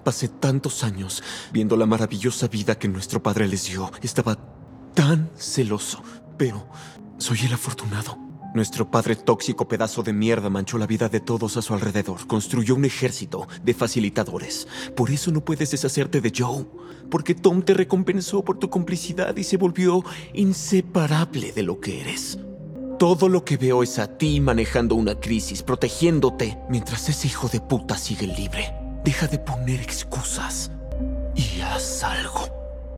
Pasé tantos años viendo la maravillosa vida que nuestro padre les dio. Estaba tan celoso, pero soy el afortunado. Nuestro padre tóxico pedazo de mierda manchó la vida de todos a su alrededor. Construyó un ejército de facilitadores. Por eso no puedes deshacerte de Joe. Porque Tom te recompensó por tu complicidad y se volvió inseparable de lo que eres. Todo lo que veo es a ti manejando una crisis, protegiéndote, mientras ese hijo de puta sigue libre. Deja de poner excusas y haz algo.